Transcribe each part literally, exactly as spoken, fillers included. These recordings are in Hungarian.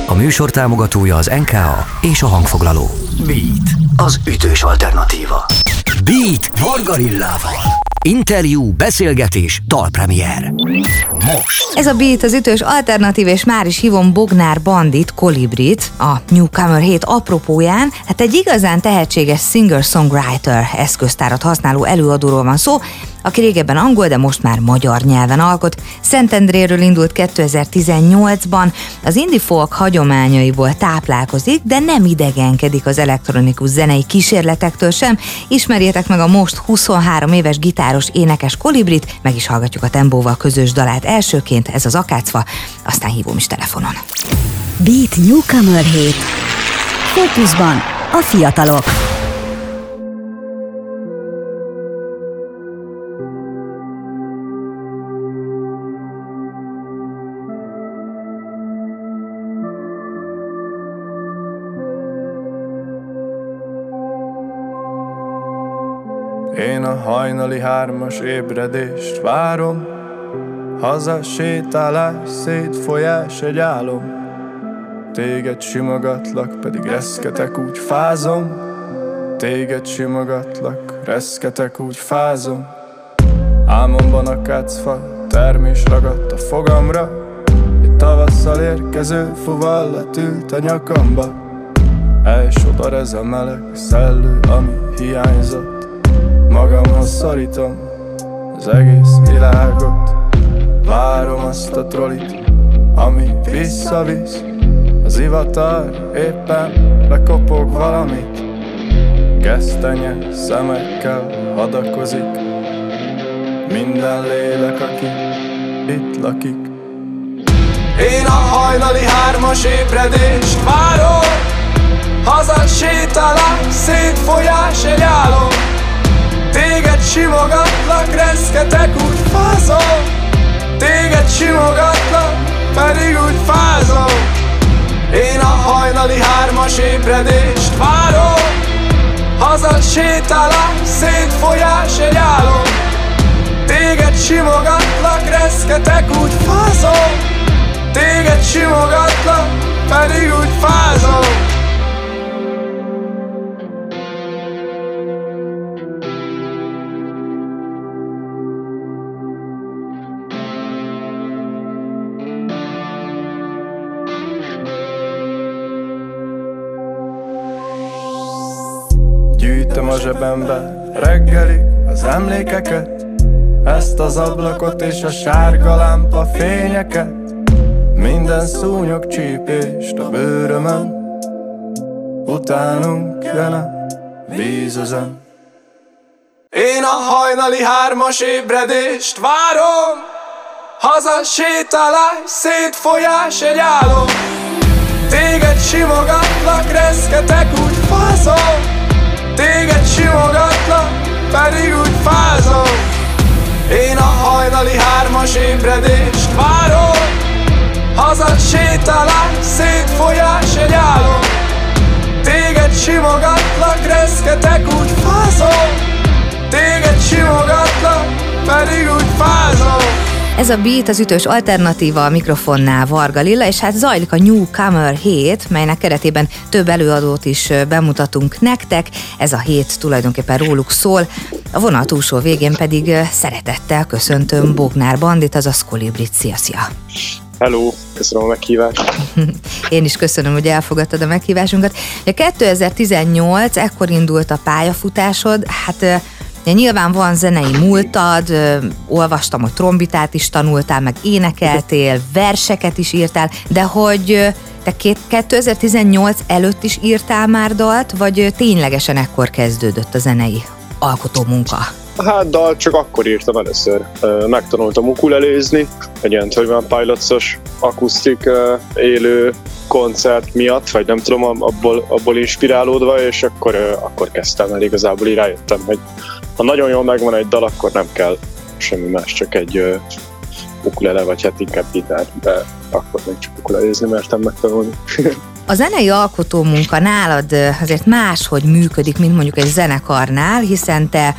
A műsor támogatója az en ká á és a hangfoglaló. Beat, az ütős alternatíva. Beat Vargarillával. Interjú, beszélgetés, dalpremier. Most. Ez a Beat az ütős alternatív, és már is hívom Bognár Bandit, Kolibrit, a Newcomer hét apropóján. Hát egy igazán tehetséges singer-songwriter eszköztárat használó előadóról van szó, aki régebben angol, de most már magyar nyelven alkot. Szentendréről indult kétezer-tizennyolcban, az indie folk hagyományaiból táplálkozik, de nem idegenkedik az elektronikus zenei kísérletektől sem. Ismerjétek meg a most huszonhárom éves gitáros énekes Kolibrit, meg is hallgatjuk a Tempóval közös dalát elsőként, ez az Akácfa, aztán hívom is telefonon. Beat Newcomer hét. Fókuszban a fiatalok. Én a hajnali hármas ébredést várom, haza sétálás, szétfolyás egy álom. Téged simogatlak, pedig reszketek, úgy fázom. Téged simogatlak, reszketek, úgy fázom. Álmomban a kácfa, termés ragadt a fogamra. Egy tavasszal érkező fuvallat ült a nyakamba. Elsodor ez a meleg szellő, ami hiányzott. Magamhoz szorítom az egész világot. Várom azt a trolit, ami visszavisz. Az ivatar éppen lekopog valamit. Gesztenye szemekkel hadakozik minden lélek, aki itt lakik. Én a hajnali hármas ébredést várom, haza sétálás, szétfolyás egy álom. Téged simogatlak, reszketek, úgy fázom. Téged simogatlak, pedig úgy fázom. Én a hajnali hármas ébredést várom, haza sétálás, szétfolyás egy álom. Téged simogatlak, reszketek, úgy fázom. Téged simogatlak, pedig úgy fázom. Gyűjtöm a zsebembe reggelig az emlékeket, ezt az ablakot és a sárga lámpa fényeket, minden szúnyog csípést a bőrömön, utánunk jön a vízözön. Én a hajnali hármas ébredést várom, haza sétálás, szétfolyás egy álom. Téged simogatlak, reszketek, úgy fázom. Téged simogatlak, pedig úgy fázom. Én a hajnali hármas ébredést várom, haza sétálás, szétfolyás egy álom. Téged simogatlak, reszketek, úgy fázom. Téged simogatlak, pedig úgy fázom. Ez a Beat az ütős alternatíva, a mikrofonnál Varga Lilla, és hát zajlik a Newcomer hét, melynek keretében több előadót is bemutatunk nektek. Ez a hét tulajdonképpen róluk szól, a vonal túlsó végén pedig szeretettel köszöntöm Bognár Bandit, azaz Kolibrit. Szia, szia! Hello, köszönöm a meghívást. Én is köszönöm, hogy elfogadtad a meghívásunkat. kétezer-tizennyolc, ekkor indult a pályafutásod, hát ja, nyilván van zenei múltad, ö, olvastam, hogy trombitát is tanultál, meg énekeltél, verseket is írtál, de hogy ö, te kétezer-tizennyolc előtt is írtál már dalt, vagy ö, ténylegesen ekkor kezdődött a zenei alkotó munka? Hát dal csak akkor írtam először. Megtanultam ukulelézni, egy ilyen Twenty One Pilots-os akusztik élő koncert miatt, vagy nem tudom, abból, abból inspirálódva, és akkor, akkor kezdtem el igazából, így rájöttem, hogy ha nagyon jól megvan egy dal, akkor nem kell semmi más, csak egy ukulele, vagy hát inkább gitár, de akkor még csak ukulelézni mertem megtanulni. A zenei alkotó munka nálad azért máshogy működik, mint mondjuk egy zenekarnál, hiszen te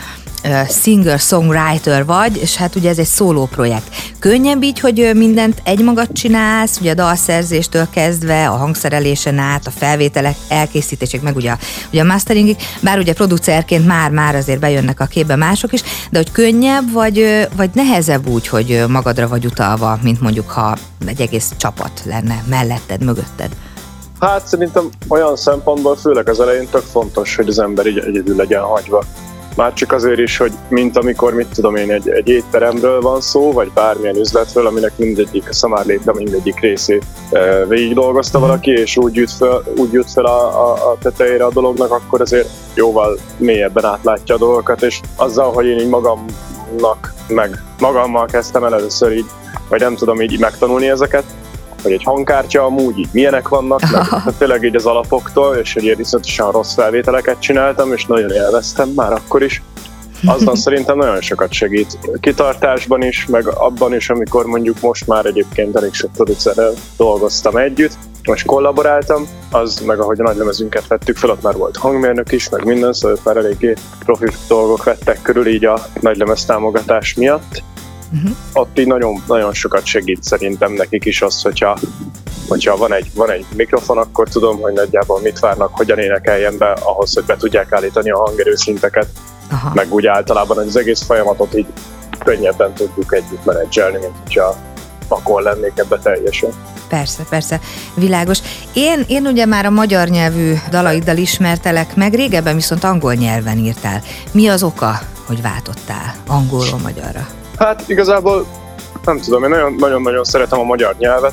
singer-songwriter vagy, és hát ugye ez egy szóló projekt. Könnyebb így, hogy mindent egymagad csinálsz, ugye a dalszerzéstől kezdve, a hangszerelésen át, a felvételek elkészítésig, meg ugye a, ugye a masteringig, bár ugye producerként már-már azért bejönnek a képbe mások is, de hogy könnyebb, vagy, vagy nehezebb úgy, hogy magadra vagy utalva, mint mondjuk ha egy egész csapat lenne melletted, mögötted? Hát szerintem olyan szempontból főleg az elején tök fontos, hogy az ember így egyedül legyen hagyva. Már csak azért is, hogy mint amikor, mit tudom én, egy, egy étteremről van szó, vagy bármilyen üzletről, aminek mindegyik, a szamárlétre mindegyik részét e, végig dolgozta valaki, és úgy jut fel, úgy jut fel a, a, a tetejére a dolognak, akkor azért jóval mélyebben átlátja a dolgokat, és azzal, hogy én így magamnak, meg magammal kezdtem el először így, vagy nem tudom így megtanulni ezeket, hogy egy hangkártya amúgy így milyenek vannak, meg tényleg így az alapoktól, és egy ilyen iszonyatosan rossz felvételeket csináltam, és nagyon élveztem már akkor is. Azzal szerintem nagyon sokat segít kitartásban is, meg abban is, amikor mondjuk most már egyébként elég sok producerrel dolgoztam együtt, most kollaboráltam, az meg ahogy a nagylemezünket vettük fel, ott már volt hangmérnök is, meg minden, szóval már eléggé profi dolgok vettek körül így a nagylemez támogatás miatt. Uh-huh. Ott így nagyon, nagyon sokat segít szerintem nekik is az, hogyha, hogyha van, egy, van egy mikrofon, akkor tudom, hogy nagyjából mit várnak, hogyan énekeljen be ahhoz, hogy be tudják állítani a hangerőszinteket, uh-huh. meg úgy általában az egész folyamatot így könnyebben tudjuk együtt menedzselni, mint hogyha akkor lennék ebbe teljesen. Persze, persze, világos. Én, én ugye már a magyar nyelvű dalaiddal ismertelek meg, régebben viszont angol nyelven írtál. Mi az oka, hogy váltottál angolról magyarra? Hát igazából nem tudom, én nagyon-nagyon szeretem a magyar nyelvet,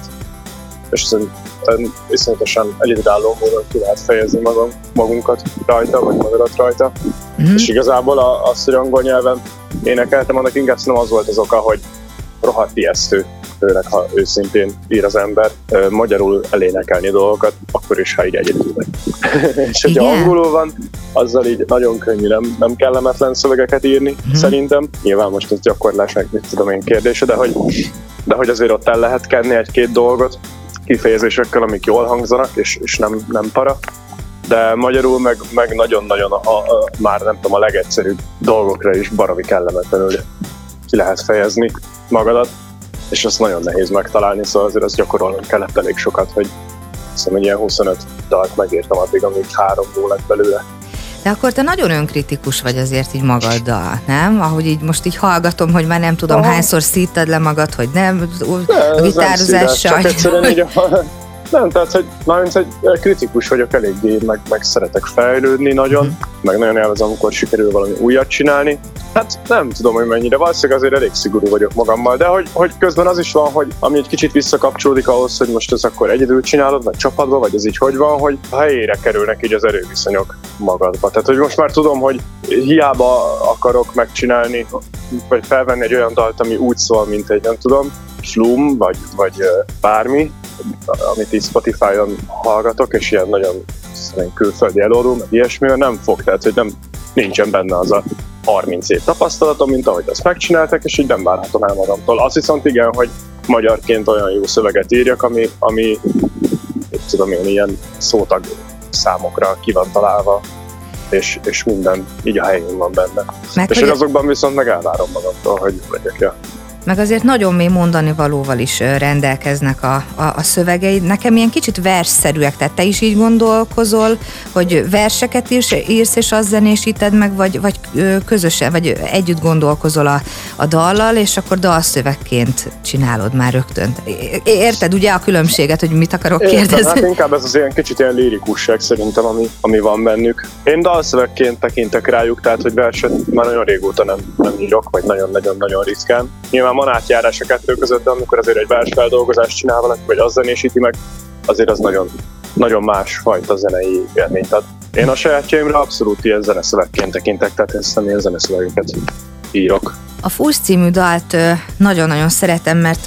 és szerintem iszonyatosan egyedülálló módon ki lehet fejezni magam, magunkat rajta, vagy magadat rajta. Mm. És igazából az, hogy angol nyelven énekeltem, annak inkább szerintem az volt az oka, hogy rohadt ijesztő, főleg ha őszintén ír az ember magyarul elénekelni dolgokat, akkor is, ha így egyedül vagy. És hogyha angolul van, azzal így nagyon könnyű, nem, nem kellemetlen szövegeket írni, mm. szerintem. Nyilván most ez gyakorlás, meg mit tudom én kérdése, de hogy, de hogy azért ott el lehet kenni egy-két dolgot kifejezésekkel, amik jól hangzanak, és, és nem, nem para. De magyarul meg, meg nagyon-nagyon a, a, már nem tudom, a legegyszerűbb dolgokra is baromi kellemetlenül ki lehet fejezni magadat, és azt nagyon nehéz megtalálni, szóval azért azt gyakorolnom kellett elég sokat, hogy hiszem, egy ilyen huszonöt dalt megírtam addig, amíg három dó lett belőle. De akkor te nagyon önkritikus vagy azért így magaddal, nem? Ahogy így most így hallgatom, hogy már nem tudom, aha. hányszor szíttad le magad, hogy nem, a gitározással. Csak egyszerűen így a... Nem, tehát, hogy nagyon egy kritikus vagyok eléggé, meg, meg szeretek fejlődni nagyon, mm. meg nagyon élvezem, amikor sikerül valami újat csinálni. Hát nem tudom, hogy mennyire, valószínűleg azért elég szigorú vagyok magammal, de hogy, hogy közben az is van, hogy ami egy kicsit visszakapcsolódik ahhoz, hogy most ez akkor egyedül csinálod, vagy csapatban, vagy ez így hogy van, hogy a helyére kerülnek így az erőviszonyok magadba. Tehát, hogy most már tudom, hogy hiába akarok megcsinálni, vagy felvenni egy olyan dalt, ami úgy szól, mint egy, nem tudom, Flum, vagy, vagy bármi, amit így Spotify-on hallgatok, és ilyen nagyon külföldi előadó, meg ilyesmi, nem fog, tehát hogy nem, nincsen benne az a harminc év tapasztalatom, mint ahogy azt megcsináltak, és így nem várhatom el magamtól. Azt viszont igen, hogy magyarként olyan jó szöveget írjak, ami, ami itt tudom én, ilyen szótag számokra ki van találva, és, és minden így a helyén van benne. Meg és hogy azokban viszont meg elvárom magamtól, hogy legyek ja. Meg azért nagyon mély mondani valóval is rendelkeznek a, a, a szövegeid. Nekem ilyen kicsit versszerűek, tehát te is így gondolkozol, hogy verseket írsz, írsz és azt zenésíted meg, vagy, vagy közösen, vagy együtt gondolkozol a, a dallal, és akkor dalszövegként csinálod már rögtön. Érted ugye a különbséget, hogy mit akarok kérdezni? Értem, hát inkább ez az ilyen kicsit ilyen lirikusság szerintem, ami, ami van bennük. Én dalszövegként tekintek rájuk, tehát hogy verset már nagyon régóta nem, nem írok, vagy nagyon-nagyon-nagyon ritkán. Nyilván van átjárás a kettő között, de amikor azért egy versfeldolgozást csinál valaki, vagy az zenésíti meg, azért az nagyon, nagyon más fajta zenei élményt ad. Én a sajátjaimra abszolút ilyen zeneszövegként tekintek, tehát ezt nem ilyen zeneszövegeket írok. A Fuss című dalt nagyon-nagyon szeretem, mert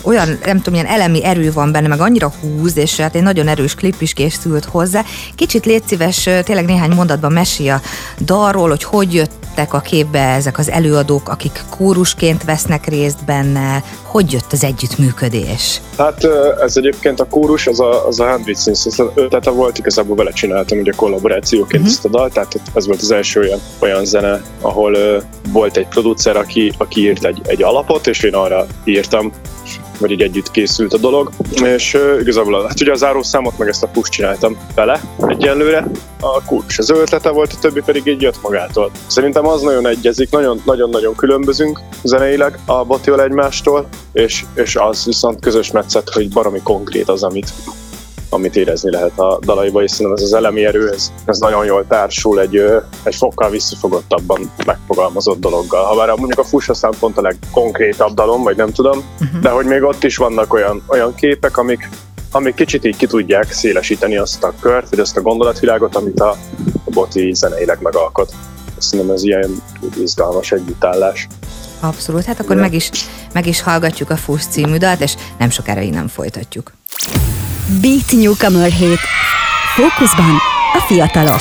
olyan, nem tudom, ilyen elemi erő van benne, meg annyira húz, és hát egy nagyon erős klip is készült hozzá. Kicsit légy szíves, tényleg néhány mondatban mesélj a dalról, hogy hogy jöttek a képbe ezek az előadók, akik kórusként vesznek részt benne, hogy jött az együttműködés? Hát ez egyébként a kórus, az a, az a Hundred Sins ötlete volt, igazából vele csináltam ugye kollaborációként uh-huh. ezt a dalt, tehát ez volt az első olyan, olyan zene, ahol uh, volt egy producer, aki, aki írt egy, egy alapot, és én arra írtam, vagy így együtt készült a dolog, és uh, igazából hát ugye a zárószámot meg ezt a push csináltam vele egyenlőre, a kórus az ötlete volt, a többi pedig így jött magától. Szerintem az nagyon egyezik, nagyon-nagyon különbözünk zeneileg a Botival egymástól, és, és az viszont közös metszet, hogy baromi konkrét az, amit, amit érezni lehet a dalaiba, és szerintem ez az elemi erő, ez, ez nagyon jól társul egy, egy fokkal visszafogottabban megfogalmazott dologgal. Habár mondjuk a Fuss aztán pont a legkonkrétabb dalom, vagy nem tudom, uh-huh. de hogy még ott is vannak olyan, olyan képek, amik, amik kicsit így ki tudják szélesíteni azt a kört, vagy azt a gondolatvilágot, amit a, a Boti zeneileg megalkot. Szerintem ez ilyen izgalmas együttállás. Abszolút, hát akkor meg is, meg is hallgatjuk a Fuss című dalt, és nem sokára innen folytatjuk. Beat Newcomer hét. Fókuszban a fiatalok.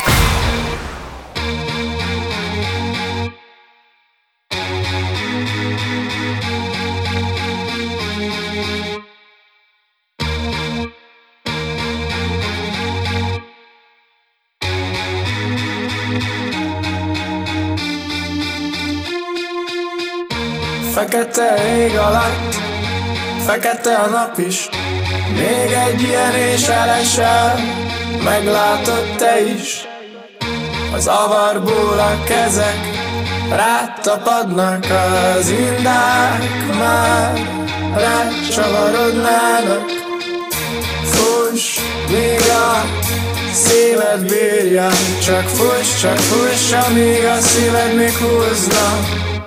Fekete ég alatt, fekete a nap is. Még egy ilyen és elesel, meglátod te is. Az avarból a kezek rád tapadnak, az indák már rád csavarodnának. Fuss, míg a szíved bírja, csak fuss, csak fuss, amíg a szíved még húzna.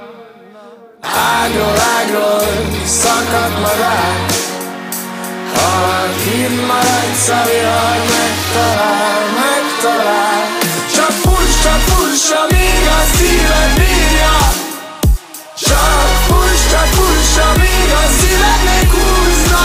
Ágról, ágról szakad magát, ha híd maradsz, a vihar megtalál, megtalál. Csak fuss, csak fuss, amíg a szíved bírja. Csak fuss, csak fuss, amíg a szíved még húzna.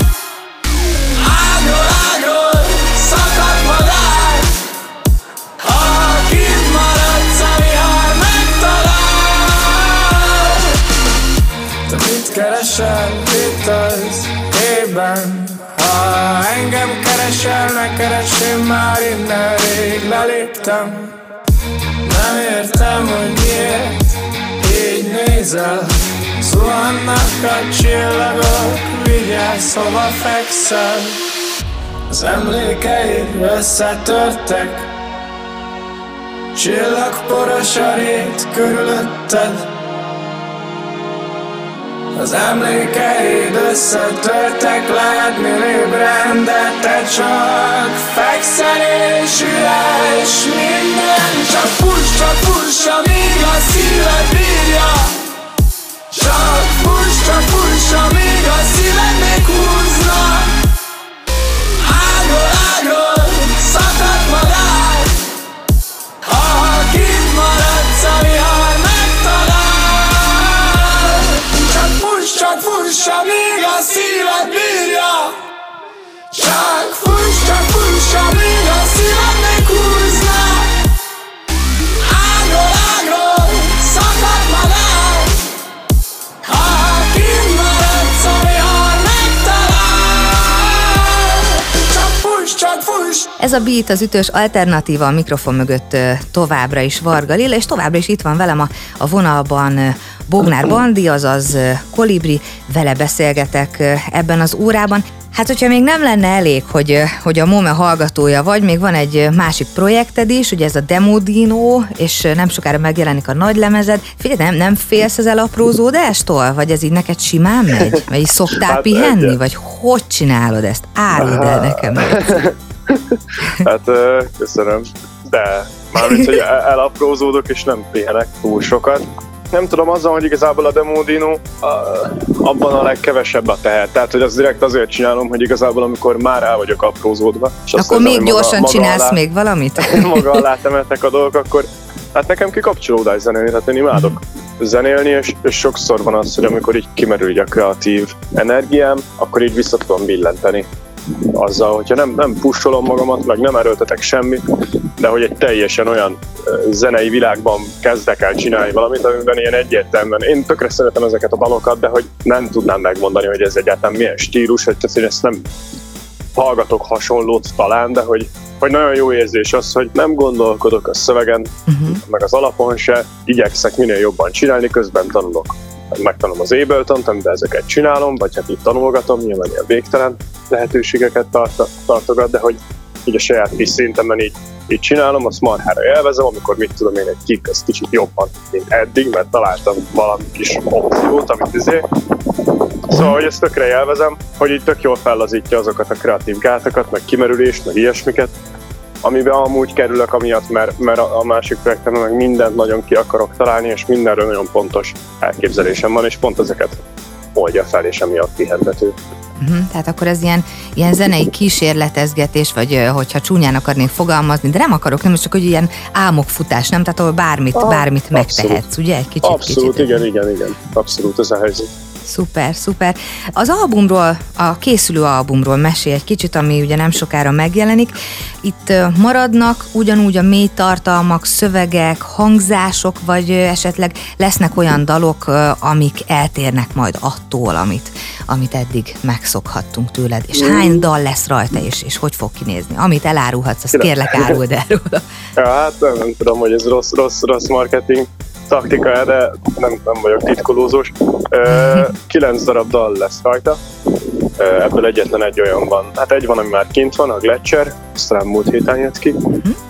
Ágról, ágról szakad magát, ha híd maradsz, a vihar megtalál. Te mit keresel itt az ében? Ha engem keresel, ne keres, én már innen rég leléptem. Nem értem, hogy miért így nézel. Zuhannak a csillagok, vigyázz, hova fekszel. Az emlékeid összetörtek, csillagporos a rét körülötted. Az emlékeid összetörtek, lehetnél ébren, de te csak fekszel és üres minden. Csak fuss, csak fuss, amíg a szíved bírja. Csak fuss, csak fuss, amíg a szíved még húzna. Ágról, ágról szakad magát, ha kint maradsz, a vihar megtalál. Csak fuss, csak fuss, amíg a szíved bírja. Csak fuss, csak fuss, amíg a szíved még húzna. Ágról, ágról szakad magát, ha kint maradsz, a vihar megtalál. Csak fuss, csak fuss. Ez a Beat, az ütős alternatíva, a mikrofon mögött továbbra is Varga Lilla, és továbbra is itt van velem a, a vonalban Bognár Bandi, azaz Kolibri, vele beszélgetek ebben az órában. Hát, hogyha még nem lenne elég, hogy, hogy a Mome hallgatója vagy, még van egy másik projekted is, ugye ez a Demo Dino, és nem sokára megjelenik a nagy lemezed. Figyelj, nem, nem félsz az elaprózódástól? Vagy ez így neked simán megy? Vagy így szoktál hát, pihenni? Egy... Vagy hogy csinálod ezt? Áruld el nekem. Hát köszönöm, de mármint, hogy elaprózódok és nem pihenek túl sokat. Nem tudom, azzal, hogy igazából a Demo Dino, abban a legkevesebb a teher. Tehát, hogy az direkt azért csinálom, hogy igazából amikor már el vagyok aprózódva. És akkor azt még érzem, gyorsan maga, csinálsz maga alá, még valamit? Maga alá temetek a dolgok, akkor hát nekem kikapcsolódás zenélni, tehát én imádok zenélni, és, és sokszor van az, hogy amikor így kimerül így a kreatív energiám, akkor így vissza tudom billenteni azzal, hogyha nem, nem pusolom magamat, meg nem erőltetek semmit, de hogy egy teljesen olyan zenei világban kezdek el csinálni valamit, amiben ilyen egyértelműen, én tökre szeretem ezeket a dalokat, de hogy nem tudnám megmondani, hogy ez egyáltalán milyen stílus, hogy én ezt nem hallgatok hasonlót talán, de hogy, hogy nagyon jó érzés az, hogy nem gondolkodok a szövegen, uh-huh. meg az alapon se, igyekszek minél jobban csinálni, közben tanulok. Megtanulom az Abletont, amiben ezeket csinálom, vagy hát itt tanulgatom, nyilván ilyen végtelen lehetőségeket tart, tartogat, de hogy így a saját kis szintemben így, így csinálom, azt marhára élvezem, amikor mit tudom én, egy kick, az kicsit jobban, mint eddig, mert találtam valami kis opciót, amit izé. Szóval, hogy ezt tökre élvezem, hogy így tök jól fellazítja azokat a kreatív gátakat, meg kimerülést, meg ilyesmiket, amiben amúgy kerülök amiatt, mert, mert a másik projektemben meg mindent nagyon ki akarok találni, és mindenről nagyon pontos elképzelésem van, és pont ezeket oldja fel, és emiatt pihentető. Uh-huh. Tehát akkor ez ilyen, ilyen zenei kísérletezgetés, vagy hogyha csúnyán akarnék fogalmazni, de nem akarok, nem, csak hogy ilyen álmokfutás, nem? Tehát ahol bármit, ah, bármit megtehetsz, ugye? Egy kicsit, abszolút, kicsit, igen, igen, igen. Abszolút ez a helyzet. Szuper, szuper. Az albumról, a készülő albumról mesélj egy kicsit, ami ugye nem sokára megjelenik. Itt maradnak ugyanúgy a mély tartalmak, szövegek, hangzások, vagy esetleg lesznek olyan dalok, amik eltérnek majd attól, amit, amit eddig megszokhattunk tőled. És hány dal lesz rajta, és, és hogy fog kinézni? Amit elárulhatsz, azt kérlek áruld el róla. Ja, hát nem, nem tudom, hogy ez rossz, rossz, rossz marketing taktika, de nem, nem vagyok titkolózós. Kilenc darab dal lesz rajta, ebből egyetlen egy olyan van. Hát egy van, ami már kint van, a Gletscher, azt rám múlt héten jött ki,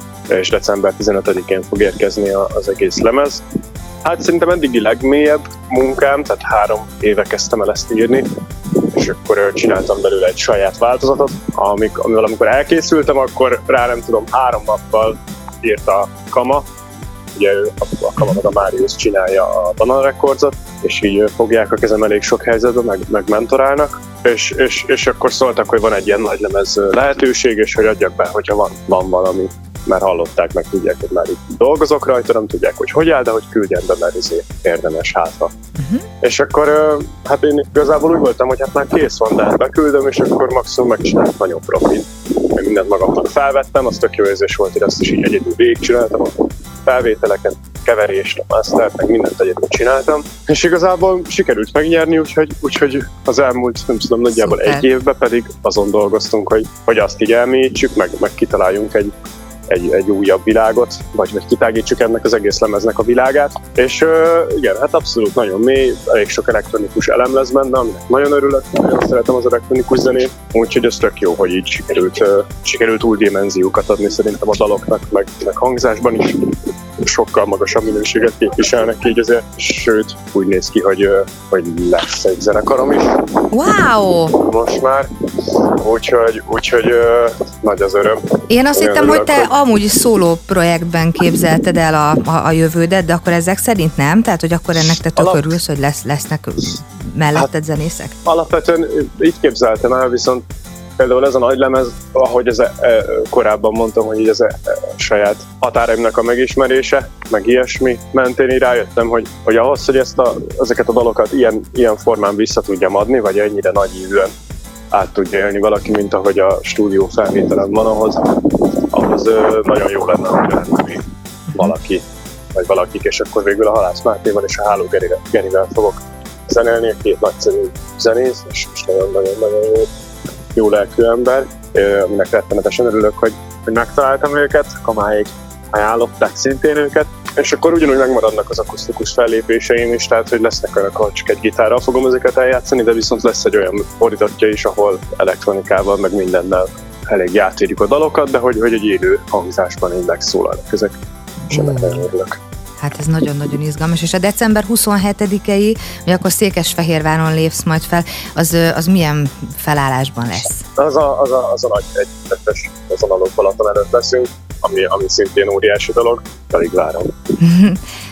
és december tizenötödikén fog érkezni az egész lemez. Hát szerintem eddigi legmélyebb munkám, tehát három éve kezdtem el ezt írni, és akkor csináltam belőle egy saját változatot, amik, amivel amikor elkészültem, akkor rá nem tudom, három nappal írta Kama, ugye ő, a, a Kama meg a Marius csinálja a Banana Recordsot, és így fogják a kezem elég sok helyzetben, meg, meg mentorálnak, és, és, és akkor szóltak, hogy van egy ilyen nagy lemez lehetőség, és hogy adjak be, hogyha van, van valami. Már hallották, meg tudják, hogy már itt dolgozok rajta, nem tudják, hogy hogy áll, de hogy küldjen be, mert ezért érdemes hátra. Uh-huh. És akkor hát én igazából úgy voltam, hogy hát már kész van, de hát beküldöm, és akkor maximum megcsinálok nagyon profit. Én mindent magamnak felvettem, az tök jó érzés volt, hogy azt is így egyedül végigcsináltam, a felvételeket, keverést, a mastert, meg mindent egyedül csináltam. És igazából sikerült megnyerni, úgyhogy, úgyhogy az elmúlt, nem tudom, nagyjából Szuper. egy évben pedig azon dolgoztunk, hogy, hogy azt így elmélyítsük, meg, meg kitaláljunk egy Egy, egy újabb világot, vagy, vagy kitágítsuk ennek az egész lemeznek a világát. És uh, igen, hát abszolút nagyon mély, elég sok elektronikus elem lesz benne, aminek nagyon örülök, nagyon szeretem az elektronikus zenét, úgyhogy ez tök jó, hogy így sikerült, uh, sikerült új dimenziókat adni szerintem a daloknak, meg, meg hangzásban is sokkal magasabb minőséget képviselnek így azért, sőt, úgy néz ki, hogy, uh, hogy lesz egy zenekarom is. Wow! Most már. Úgyhogy, úgyhogy uh, nagy az öröm. Én azt hittem, hogy te amúgy szóló projektben képzelted el a, a, a jövődet, de akkor ezek szerint nem? Tehát, hogy akkor ennek te tök Alap... örülsz, hogy lesz, lesznek melletted hát, zenészek? Alapvetően így képzeltem el, viszont például ez a nagy lemez, ahogy ez e, e, korábban mondtam, hogy így ez a, e, saját határaimnak a megismerése, meg ilyesmi mentén így rájöttem, hogy, hogy ahhoz, hogy ezt a, ezeket a dalokat ilyen, ilyen formán vissza tudjam adni, vagy ennyire nagy ívűen át tudja élni valaki, mint ahogy a stúdió felvételen van, ahhoz, ahhoz ö, nagyon jó lenne, hogy lenne még valaki, vagy valakik, és akkor végül a Halász Mátéval és a Háló Gerivel, Gerivel fogok zenélni, két nagyszerű zenész, és, és nagyon-nagyon jó, jó lelkű ember, ö, aminek rettenetesen örülök, hogy, hogy megtaláltam őket, Kamáék ajánlották szintén őket, és akkor ugyanúgy megmaradnak az akusztikus fellépéseim is, tehát hogy lesznek olyanok, ahol csak egy gitárral fogom ezeket eljátszani, de viszont lesz egy olyan fordítottja is, ahol elektronikával, meg mindennel elég átérjük a dalokat, de hogy, hogy egy élő hangzásban így megszólalnak ezek, és ennek nagyon örülök. Hát ez nagyon-nagyon izgalmas, és a december huszonhetedikei, hogy akkor Székesfehérváron lépsz majd fel, az, az milyen felállásban lesz? Az a, az a, az a nagy egytetes, azon a Balaton előtt leszünk, ami, ami szintén óriási dolog, pedig várom.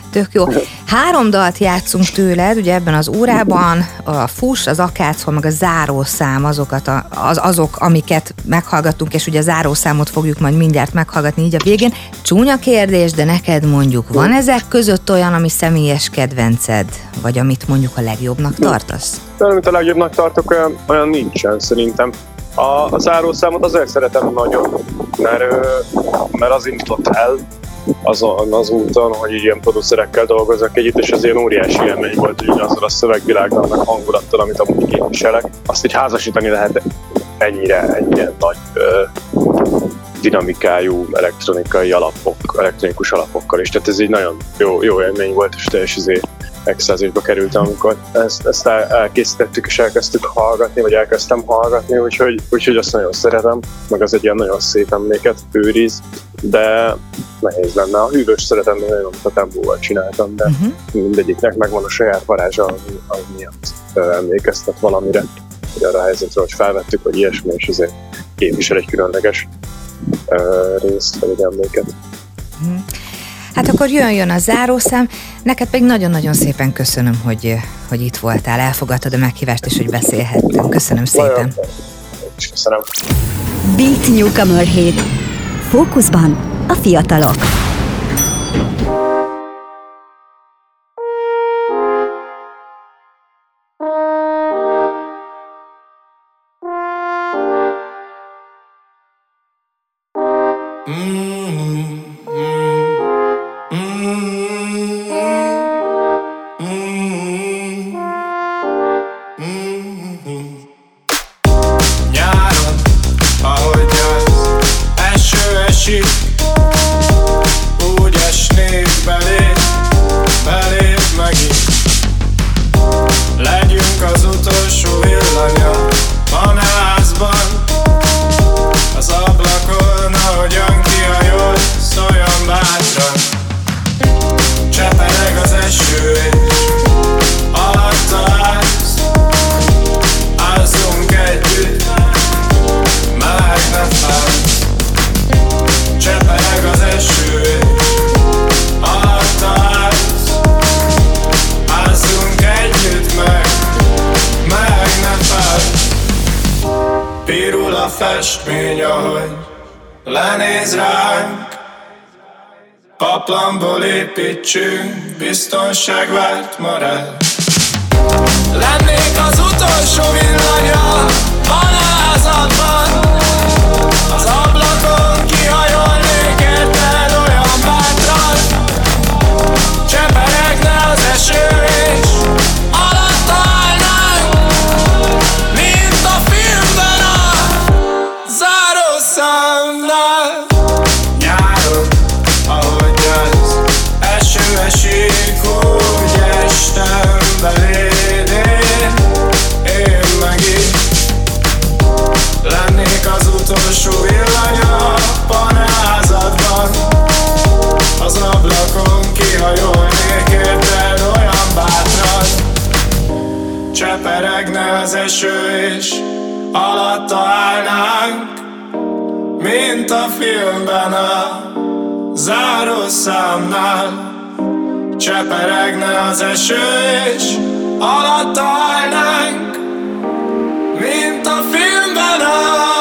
Tök jó. Három dalt játszunk tőled, ugye ebben az órában, a Fuss, az Akácol, meg a Zárószám, azokat a, az, azok, amiket meghallgattunk, és ugye a Zárószámot fogjuk majd mindjárt meghallgatni így a végén. Csúnya kérdés, de neked mondjuk van ezek között olyan, ami személyes kedvenced, vagy amit mondjuk a legjobbnak tartasz? De amit a legjobbnak tartok, olyan, olyan nincsen szerintem. A, a Zárószámot azért szeretem nagyon, mert, mert az indított el azon az úton, hogy ilyen producerekkel dolgozok együtt, és az ilyen óriási élmény volt, hogy azzal a szövegvilággal, meg hangulattal, amit amúgy képviselek, azt így házasítani lehet ennyire, ennyire nagy ö, dinamikájú elektronikai alapok, elektronikus alapokkal is. Tehát ez egy nagyon jó, jó élmény volt, és teljes azért extázisba kerültem, amikor ezt, ezt elkészítettük és elkezdtük hallgatni, vagy elkezdtem hallgatni, úgyhogy, úgyhogy azt nagyon szeretem, meg az egy ilyen nagyon szép emléket őriz, de nehéz lenne. A hűvös szeretem, nagyon, amit a tempóval csináltam, de uh-huh. mindegyiknek megvan a saját varázsa, ami, ami miatt emlékeztet valamire, hogy arra a helyzetről, hogy felvettük, vagy ilyesmi, és azért képvisel egy különleges uh, részt, vagy egy emléket. Uh-huh. Hát akkor jön-jön a Zárószám. Neked pedig nagyon-nagyon szépen köszönöm, hogy, hogy itt voltál, elfogadtad a meghívást, és hogy beszélhettünk. Köszönöm szépen. Köszönöm. Beat Newcomer hét. Fókuszban a fiatalok. Festmény, ahogy lenéz ránk, paplanból építsünk, biztonság várt marad. Lennék az utolsó villanya a lázadban, az ablakon kihajolnék érted olyan bátran. Cseperegne az eső és alatt állnánk, mint a filmben a Zárószámnál. Nyáron, ahogy az eső esik, úgy estem beléd én, én meg itt. Lennék az utolsó villanya a panázatban, az ablakon kihajolnék érted olyan bátran. Cseperegne az eső és alatta állnánk, mint a filmben a Zárószámnál. Cseperegne az eső és alatta állnánk, mint a filmben a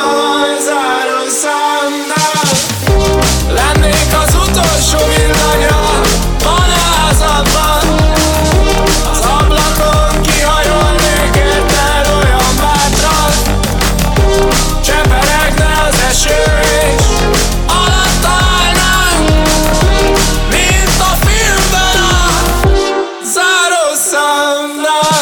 Zárószámnál. Lennék az utolsó villanya a lázadban, az ablakon kihajolnék érted olyan bátran. Cseperegne az eső és alatt állnánk, mint a filmben a Zárószámnál.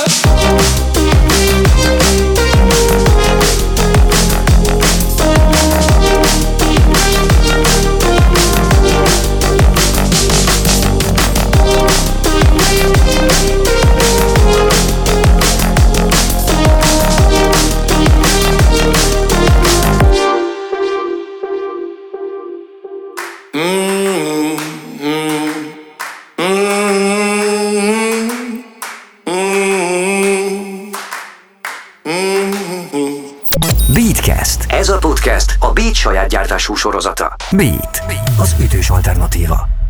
Beatcast. Ez a podcast a Beat saját gyártású sorozata. Beat, az ütős alternatíva.